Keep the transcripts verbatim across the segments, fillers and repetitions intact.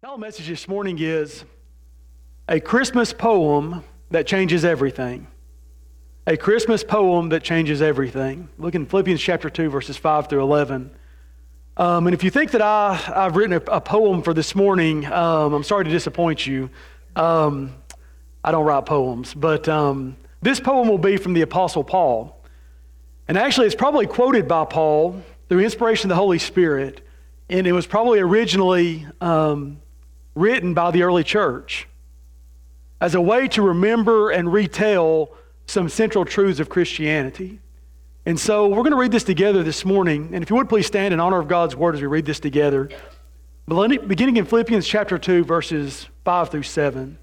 Our message this morning is a Christmas poem that changes everything. A Christmas poem that changes everything. Look in Philippians chapter two, verses five through eleven. Um, and if you think that I, I've written a, a poem for this morning, um, I'm sorry to disappoint you. Um, I don't write poems, but um, this poem will be from the Apostle Paul. And actually, it's probably quoted by Paul through inspiration of the Holy Spirit, and it was probably originally um, written by the early church as a way to remember and retell some central truths of Christianity. And so we're going to read this together this morning. And if you would please stand in honor of God's word as we read this together. Beginning in Philippians chapter two, verses five through seven.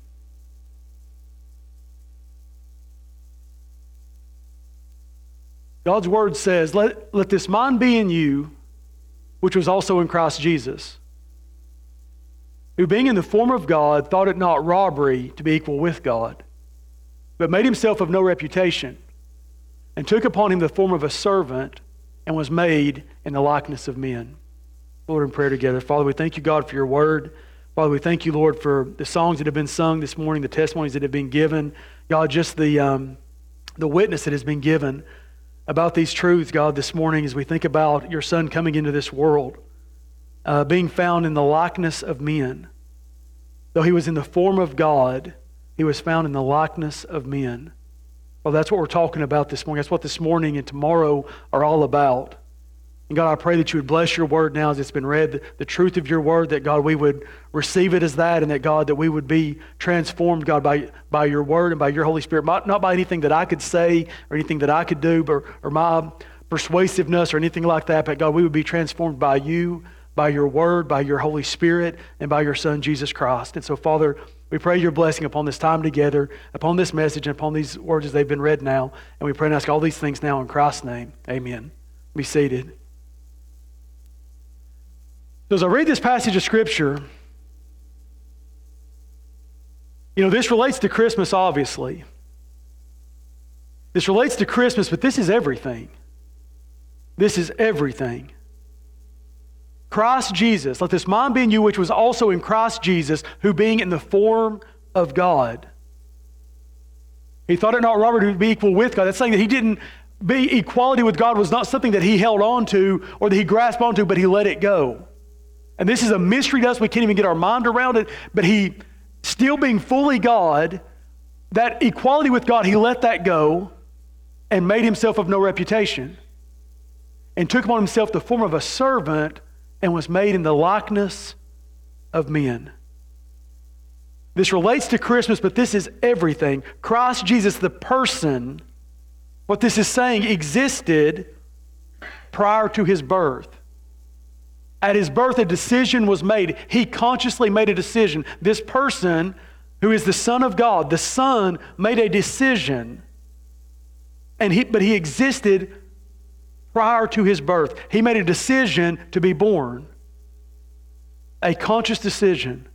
God's word says, let, let this mind be in you, which was also in Christ Jesus, who being in the form of God, thought it not robbery to be equal with God, but made himself of no reputation, and took upon him the form of a servant, and was made in the likeness of men. Lord, in prayer together. Father, we thank you, God, for your word. Father, we thank you, Lord, for the songs that have been sung this morning, the testimonies that have been given. God, just the, um, the witness that has been given about these truths, God, this morning as we think about your Son coming into this world, uh, being found in the likeness of men. Though he was in the form of God, he was found in the likeness of men. Well, that's what we're talking about this morning. That's what this morning and tomorrow are all about. And God, I pray that you would bless your word now as it's been read, the, the truth of your word, that God, we would receive it as that, and that God, that we would be transformed, God, by, by your word and by your Holy Spirit, not, not by anything that I could say or anything that I could do, but, or my persuasiveness or anything like that, but God, we would be transformed by you, by your word, by your Holy Spirit, and by your Son, Jesus Christ. And so, Father, we pray your blessing upon this time together, upon this message, and upon these words as they've been read now. And we pray and ask all these things now in Christ's name. Amen. Be seated. So as I read this passage of Scripture, you know, this relates to Christmas, obviously. This relates to Christmas, but this is everything. This is everything. Christ Jesus, let this mind be in you, which was also in Christ Jesus, who being in the form of God. He thought it not robbery to be equal with God. That's saying that he didn't be equality with God was not something that he held on to or that he grasped onto, but he let it go. And this is a mystery to us. We can't even get our mind around it. But he, still being fully God, that equality with God, he let that go and made himself of no reputation and took upon himself the form of a servant and was made in the likeness of men. This relates to Christmas, but this is everything. Christ Jesus, the person, what this is saying, existed prior to his birth. At his birth, a decision was made. He consciously made a decision. This person, who is the Son of God, the Son, made a decision, and he, but he existed prior to his birth. He made a decision to be born. A conscious decision.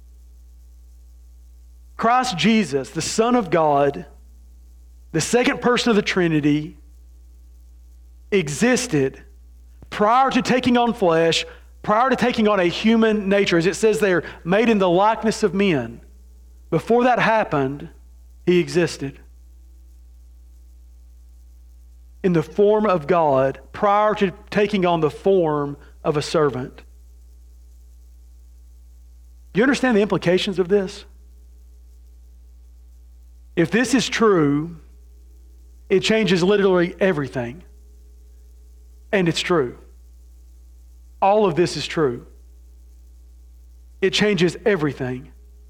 Christ Jesus, the Son of God, the second person of the Trinity, existed prior to taking on flesh, prior to taking on a human nature. As it says there, made in the likeness of men. Before that happened, he existed. In the form of God, prior to taking on the form of a servant. Do you understand the implications of this? If this is true, it changes literally everything. And it's true. All of this is true. It changes everything.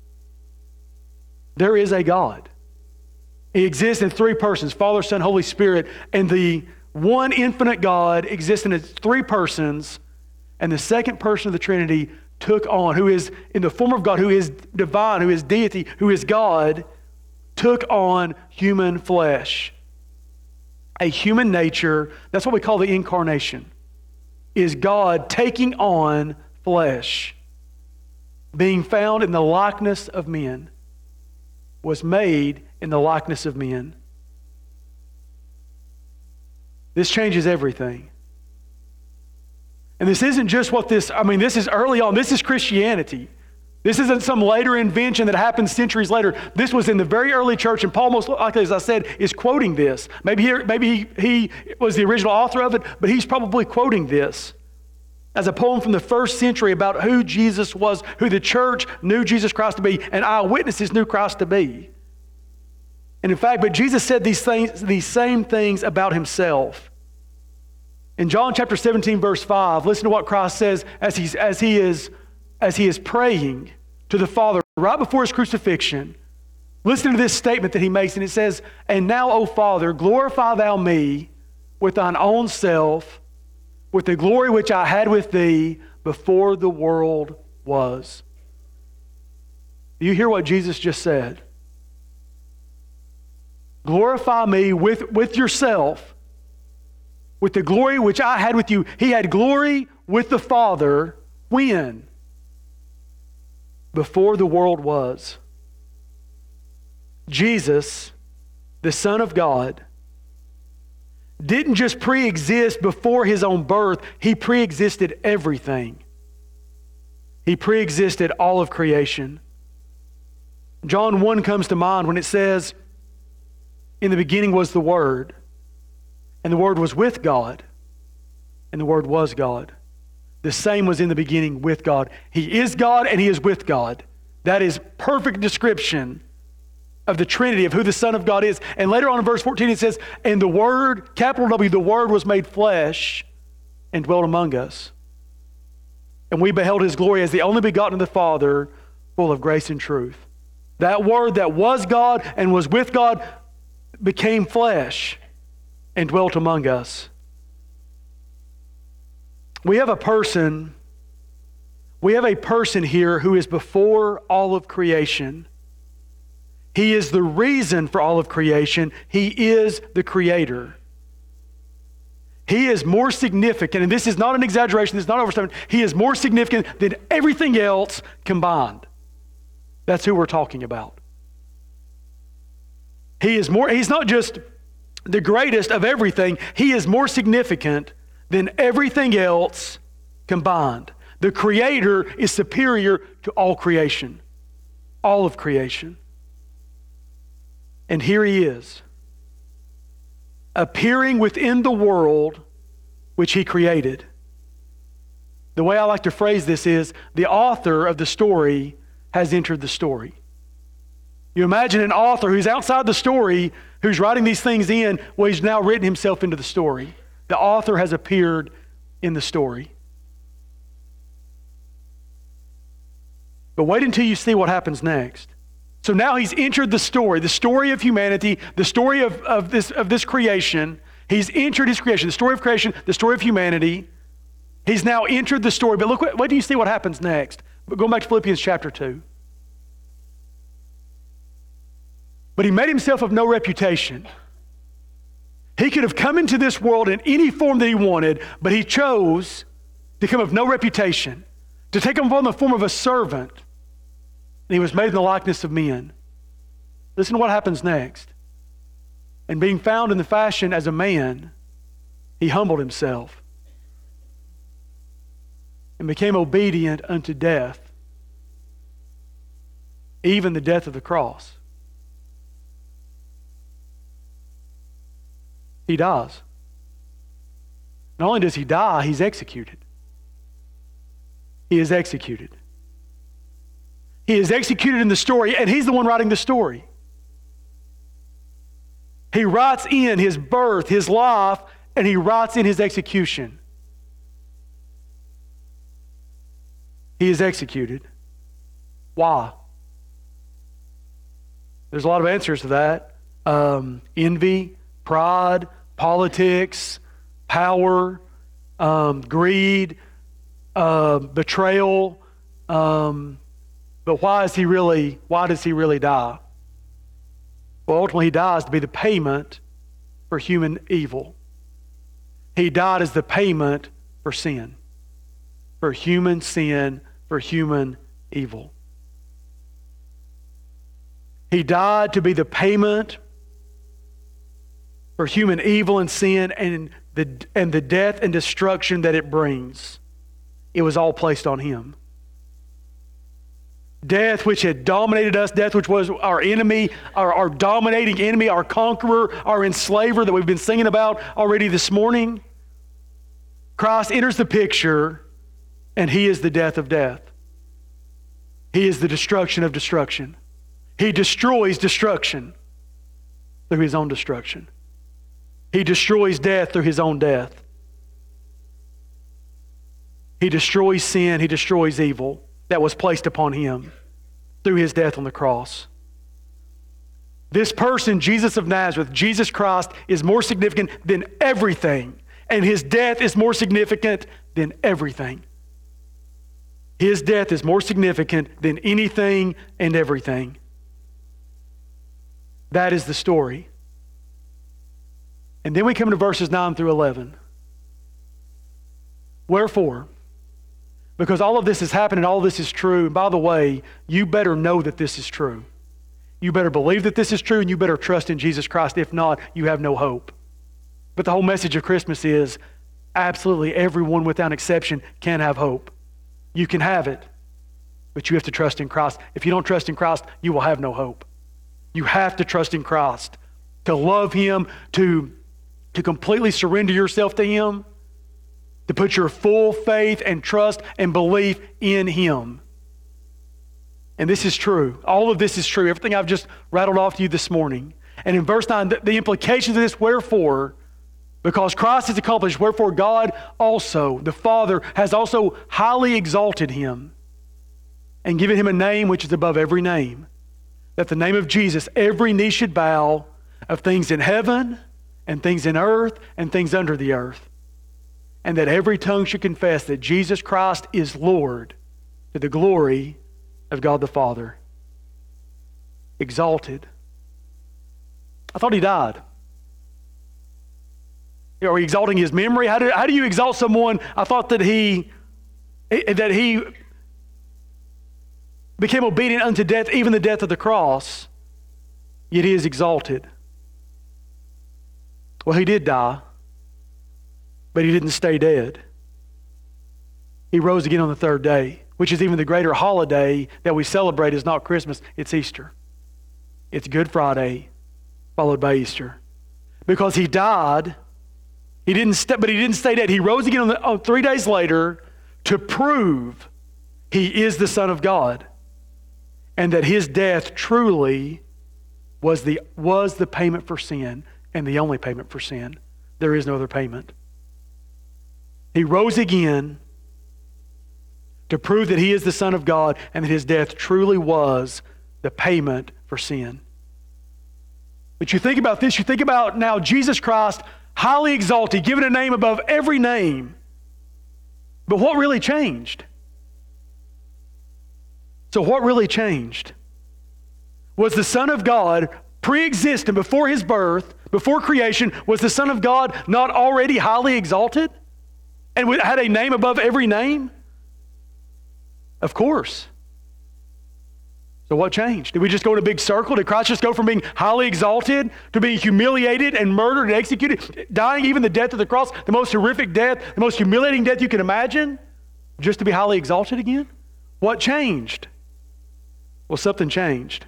There is a God. He exists in three persons, Father, Son, Holy Spirit, and the one infinite God exists in three persons, and the second person of the Trinity took on, who is in the form of God, who is divine, who is deity, who is God, took on human flesh. A human nature, that's what we call the incarnation, is God taking on flesh, being found in the likeness of men, was made in the likeness of men. This changes everything. And this isn't just what this, I mean, this is early on. This is Christianity. This isn't some later invention that happened centuries later. This was in the very early church, and Paul, most likely, as I said, is quoting this. Maybe he, maybe he, he was the original author of it, but he's probably quoting this as a poem from the first century about who Jesus was, who the church knew Jesus Christ to be, and eyewitnesses knew Christ to be. And in fact, but Jesus said these things, these same things about himself. In John chapter seventeen, verse five, listen to what Christ says as he's as he is as he is praying to the Father right before his crucifixion. Listen to this statement that he makes, and it says, "And now, O Father, glorify thou me with thine own self, with the glory which I had with thee before the world was." Do you hear what Jesus just said? Glorify me with, with yourself, with the glory which I had with you. He had glory with the Father when? Before the world was. Jesus, the Son of God, didn't just pre-exist before his own birth. He pre-existed everything. He pre-existed all of creation. John one comes to mind when it says, "In the beginning was the Word, and the Word was with God, and the Word was God. The same was in the beginning with God." He is God and he is with God. That is perfect description of the Trinity, of who the Son of God is. And later on in verse fourteen it says, "And the Word," capital W, "the Word was made flesh and dwelt among us. And we beheld his glory as the only begotten of the Father, full of grace and truth." That Word that was God and was with God became flesh and dwelt among us. We have a person, we have a person here who is before all of creation. He is the reason for all of creation. He is the Creator. He is more significant, and this is not an exaggeration, this is not overstatement. He is more significant than everything else combined. That's who we're talking about. He is more, he's not just the greatest of everything, he is more significant than everything else combined. The Creator is superior to all creation, all of creation. And here he is, appearing within the world which he created. The way I like to phrase this is, the author of the story has entered the story. You imagine an author who's outside the story, who's writing these things in, well, he's now written himself into the story. The author has appeared in the story. But wait until you see what happens next. So now he's entered the story, the story of humanity, the story of, of, this, of this creation. He's entered his creation, the story of creation, the story of humanity. He's now entered the story. But look, wait till you see what happens next. But going back to Philippians chapter two. But he made himself of no reputation. He could have come into this world in any form that he wanted, but he chose to come of no reputation, to take upon the form of a servant. And he was made in the likeness of men. Listen to what happens next. And being found in the fashion as a man, he humbled himself and became obedient unto death, even the death of the cross. He dies. Not only does he die, he's executed. He is executed. He is executed in the story, and he's the one writing the story. He writes in his birth, his life, and he writes in his execution. He is executed. Why? There's a lot of answers to that. Um, envy, pride, politics, power, um, greed, uh, betrayal. Um, but why is he really? Why does he really die? Well, ultimately, he dies to be the payment for human evil. He died as the payment for sin, for human sin, for human evil. He died to be the payment for human evil and sin and the, and the death and destruction that it brings. It was all placed on him. Death which had dominated us, death which was our enemy, our, our dominating enemy, our conqueror, our enslaver that we've been singing about already this morning. Christ enters the picture, and he is the death of death. He is the destruction of destruction. He destroys destruction through his own destruction. He destroys death through his own death. He destroys sin, he destroys evil that was placed upon him through his death on the cross. This person, Jesus of Nazareth, Jesus Christ, is more significant than everything, and his death is more significant than everything. His death is more significant than anything and everything. That is the story. And then we come to verses nine through eleven. Wherefore, because all of this has happened and all of this is true, and by the way, you better know that this is true. You better believe that this is true, and you better trust in Jesus Christ. If not, you have no hope. But the whole message of Christmas is absolutely everyone without exception can have hope. You can have it, but you have to trust in Christ. If you don't trust in Christ, you will have no hope. You have to trust in Christ, to love him, to, to completely surrender yourself to him, to put your full faith and trust and belief in him. And this is true. All of this is true. Everything I've just rattled off to you this morning. And in verse nine, the, the implications of this, wherefore, because Christ has accomplished, wherefore God also, the Father, has also highly exalted him and given him a name which is above every name, that the name of Jesus, every knee should bow, of things in heaven and things in earth and things under the earth, and that every tongue should confess that Jesus Christ is Lord, to the glory of God the Father. Exalted. I thought he died. Are we exalting his memory? How do, how do you exalt someone? I thought that he that he became obedient unto death, even the death of the cross, yet he is exalted. Well, he did die, but he didn't stay dead. He rose again on the third day, which is even the greater holiday that we celebrate is not Christmas, it's Easter. It's Good Friday, followed by Easter. Because he died, he didn't st- but he didn't stay dead. He rose again on the, on three days later to prove he is the Son of God, and that his death truly was the, was the payment for sin, and the only payment for sin. There is no other payment. He rose again to prove that he is the Son of God and that his death truly was the payment for sin. But you think about this, you think about now Jesus Christ, highly exalted, given a name above every name. But what really changed? So what really changed? Was the Son of God pre-existent before his birth, before creation, was the Son of God not already highly exalted and had a name above every name? Of course. So what changed? Did we just go in a big circle? Did Christ just go from being highly exalted to being humiliated and murdered and executed, dying even the death of the cross, the most horrific death, the most humiliating death you can imagine, just to be highly exalted again? What changed? Well, something changed.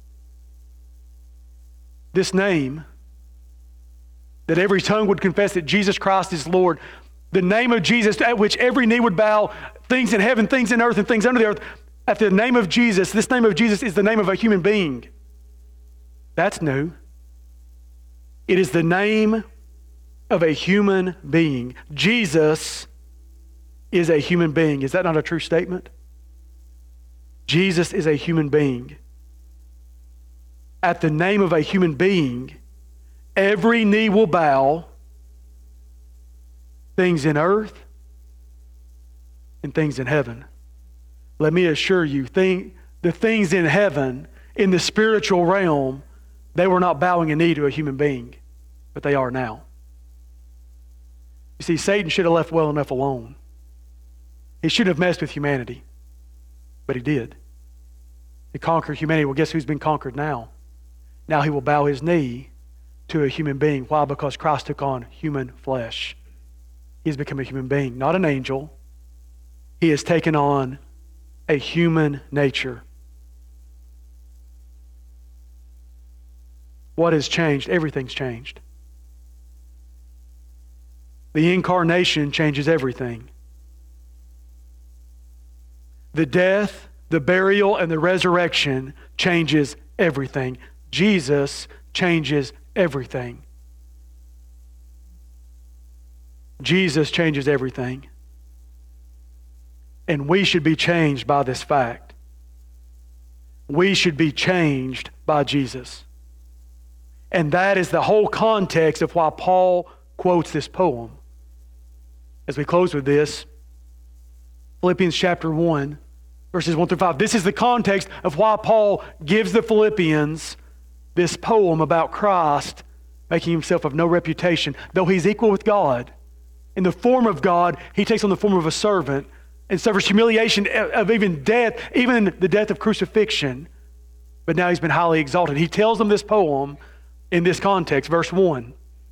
This name, that every tongue would confess that Jesus Christ is Lord, the name of Jesus at which every knee would bow, things in heaven, things in earth, and things under the earth, at the name of Jesus, this name of Jesus is the name of a human being. That's new. It is the name of a human being. Jesus is a human being. Is that not a true statement? Jesus is a human being. At the name of a human being, every knee will bow, things in earth and things in heaven. Let me assure you, thing, the things in heaven, in the spiritual realm, they were not bowing a knee to a human being, but they are now. You see, Satan should have left well enough alone. He shouldn't have messed with humanity, but he did. He conquered humanity. Well, guess who's been conquered now? Now he will bow his knee to a human being. Why? Because Christ took on human flesh. He's become a human being, not an angel. He has taken on a human nature. What has changed? Everything's changed. The incarnation changes everything. The death, the burial, and the resurrection changes everything. Jesus changes everything. Jesus changes everything. And we should be changed by this fact. We should be changed by Jesus. And that is the whole context of why Paul quotes this poem. As we close with this, Philippians chapter one, verses one through five. This is the context of why Paul gives the Philippians this poem about Christ making himself of no reputation. Though he's equal with God, in the form of God, he takes on the form of a servant and suffers humiliation of even death, even the death of crucifixion. But now he's been highly exalted. He tells them this poem in this context, verse one.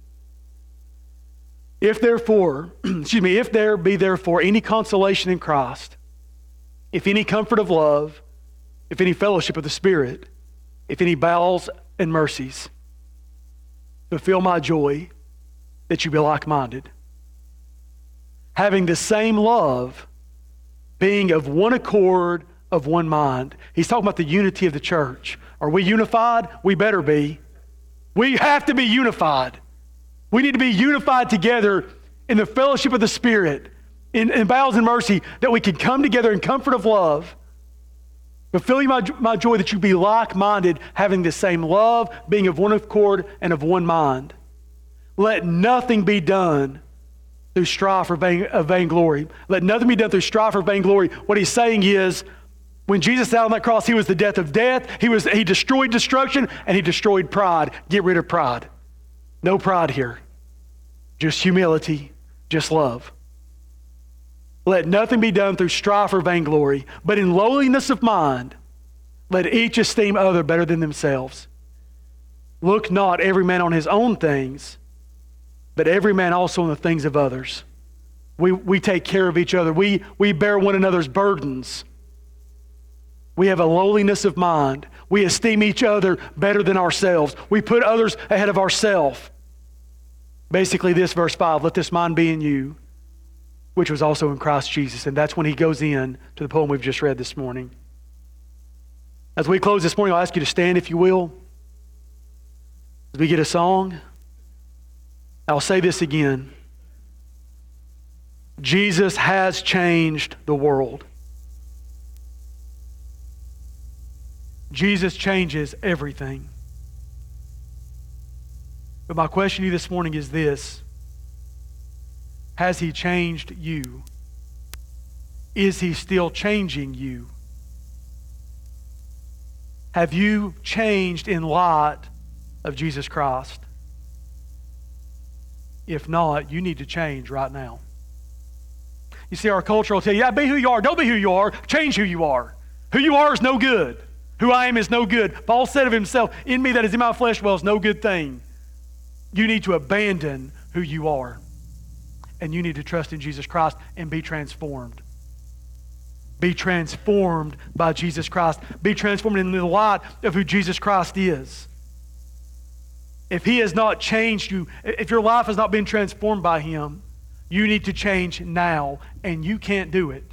If therefore, excuse me, if there be therefore any consolation in Christ, if any comfort of love, if any fellowship of the Spirit, if any bowels and mercies, fulfill my joy that you be like-minded, having the same love, being of one accord, of one mind. He's talking about the unity of the church. Are we unified? We better be. We have to be unified. We need to be unified together in the fellowship of the Spirit, in, in bowels and mercy, that we can come together in comfort of love, fulfilling my, my joy that you be like-minded, having the same love, being of one accord and of one mind. Let nothing be done through strife or vain, uh, vainglory. Let nothing be done through strife or vainglory. What he's saying is, when Jesus died on that cross, he was the death of death. He was he destroyed destruction, and he destroyed pride. Get rid of pride. No pride here. Just humility, just love. Let nothing be done through strife or vainglory, but in lowliness of mind, let each esteem other better than themselves. Look not every man on his own things, but every man also on the things of others. We, we take care of each other. We, we bear one another's burdens. We have a lowliness of mind. We esteem each other better than ourselves. We put others ahead of ourselves. Basically this, verse five, let this mind be in you, which was also in Christ Jesus. And that's when he goes in to the poem we've just read this morning. As we close this morning, I'll ask you to stand if you will. As we get a song, I'll say this again. Jesus has changed the world. Jesus changes everything. But my question to you this morning is this. Has he changed you? Is he still changing you? Have you changed in light of Jesus Christ? If not, you need to change right now. You see, our culture will tell you, yeah, be who you are. Don't be who you are. Change who you are. Who you are is no good. Who I am is no good. Paul said of himself, in me that is in my flesh dwells no good thing. You need to abandon who you are. And you need to trust in Jesus Christ and be transformed. Be transformed by Jesus Christ. Be transformed in the light of who Jesus Christ is. If he has not changed you, if your life has not been transformed by him, you need to change now, and you can't do it.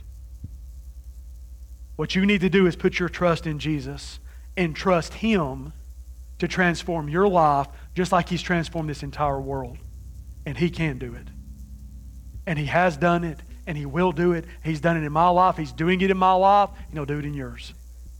What you need to do is put your trust in Jesus and trust him to transform your life just like he's transformed this entire world. And he can do it. And he has done it, and he will do it. He's done it in my life. He's doing it in my life, and he'll do it in yours.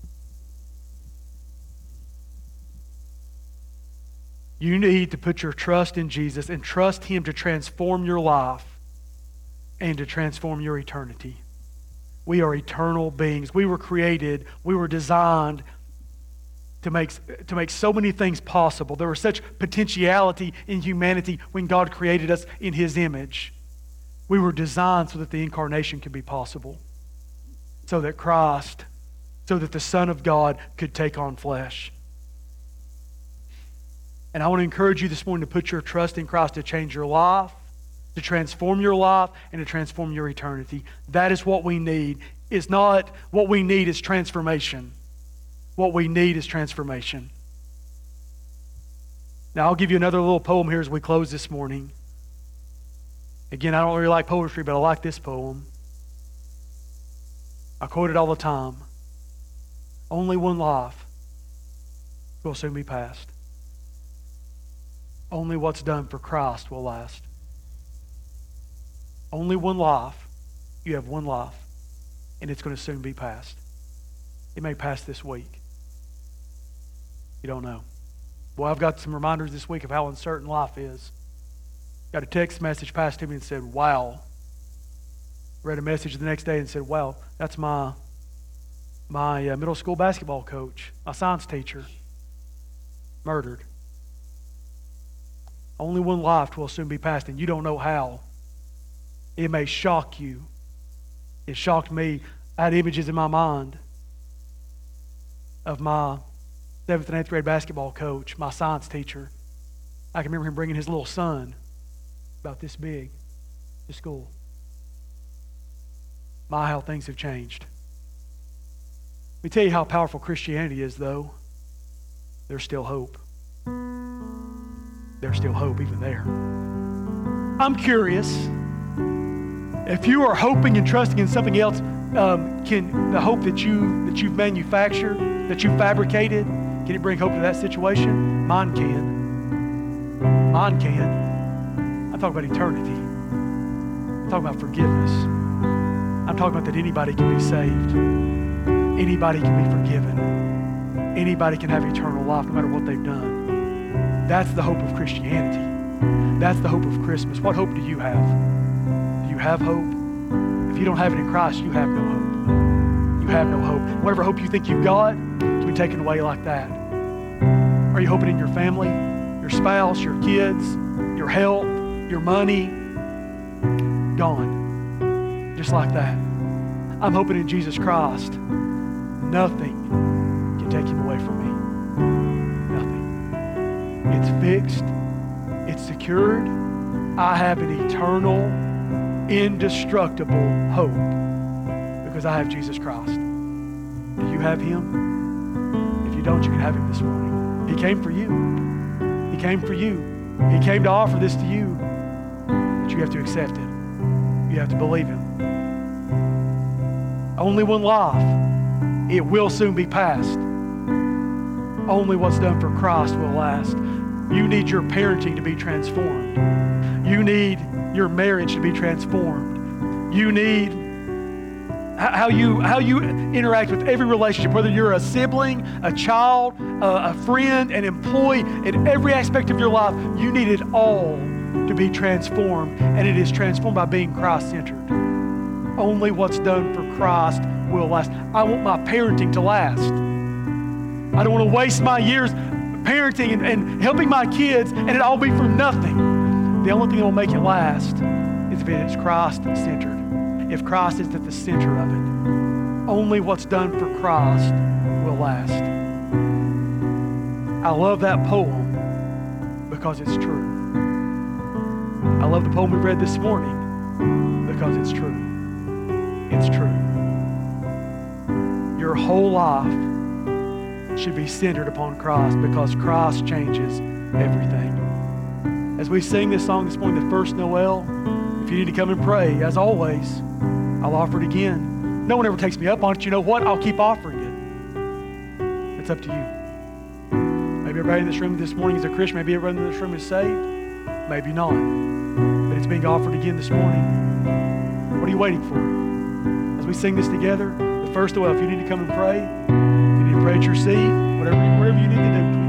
You need to put your trust in Jesus and trust him to transform your life and to transform your eternity. We are eternal beings. We were created, we were designed to make, to make so many things possible. There was such potentiality in humanity when God created us in his image. We were designed so that the incarnation could be possible, so that Christ, so that the Son of God could take on flesh. And I want to encourage you this morning to put your trust in Christ to change your life, to transform your life, and to transform your eternity. That is what we need. It's not what we need is transformation. What we need is transformation. Now, I'll give you another little poem here as we close this morning. Again, I don't really like poetry, but I like this poem. I quote it all the time. Only one life will soon be past. Only what's done for Christ will last. Only one life. You have one life, and it's going to soon be past. It may pass this week. You don't know. Well, I've got some reminders this week of how uncertain life is. Got a text message passed to me and said, wow. Read a message the next day and said, wow, that's my, my uh, middle school basketball coach, my science teacher, murdered. Only one life will soon be past, and you don't know how. It may shock you. It shocked me. I had images in my mind of my seventh and eighth grade basketball coach, my science teacher. I can remember him bringing his little son, about this big, to school. My, how things have changed. Let me tell you how powerful Christianity is, though. There's still hope. There's still hope even there. I'm curious, if you are hoping and trusting in something else, um, can the hope that you that you've manufactured, that you fabricated, can it bring hope to that situation? Mine can. Mine can. I'm talking about eternity. I'm talking about forgiveness. I'm talking about that anybody can be saved. Anybody can be forgiven. Anybody can have eternal life no matter what they've done. That's the hope of Christianity. That's the hope of Christmas. What hope do you have? Do you have hope? If you don't have it in Christ, you have no hope. You have no hope. Whatever hope you think you've got can be taken away like that. Are you hoping in your family, your spouse, your kids, your health, your money? Gone. Just like that. I'm hoping in Jesus Christ. Nothing can take him away from me. Nothing. It's fixed. It's secured. I have an eternal, indestructible hope because I have Jesus Christ. Do you have him? If you don't, you can have him this morning. He came for you. He came for you. He came to offer this to you, but you have to accept it. You have to believe him. Only one life. It will soon be past. Only what's done for Christ will last. You need your parenting to be transformed. You need your marriage to be transformed. You need how you, how you interact with every relationship, whether you're a sibling, a child, a, a friend, an employee, in every aspect of your life, you need it all to be transformed, and it is transformed by being Christ-centered. Only what's done for Christ will last. I want my parenting to last. I don't want to waste my years parenting and, and helping my kids and it all be for nothing. The only thing that will make it last is if it is Christ-centered. If Christ is at the center of it. Only what's done for Christ will last. I love that poem because it's true. I love the poem we read this morning because it's true. It's true. Your whole life should be centered upon Christ because Christ changes everything. As we sing this song this morning, the first Noel, if you need to come and pray, as always, I'll offer it again. No one ever takes me up on it. You know what? I'll keep offering it. It's up to you. Maybe everybody in this room this morning is a Christian. Maybe everybody in this room is saved. Maybe not. But it's being offered again this morning. What are you waiting for? As we sing this together, the first Noel, if you need to come and pray, if you need to pray at your seat, whatever, whatever you need to do,